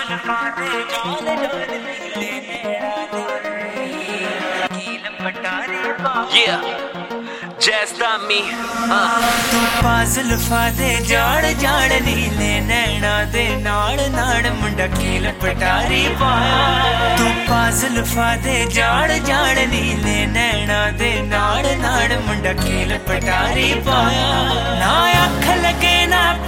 Yeah, Jazz Dummy. तू पाज़ल फादे जाड़ जाड़ नीले नैना दे नाड़ नाड़ मुंडा कील पटारी पाया तू पाज़ल फादे जाड़ जाड़ नीले नैना दे नाड़ नाड़ मुंडा कील पटारी पाया ना अख लगे ना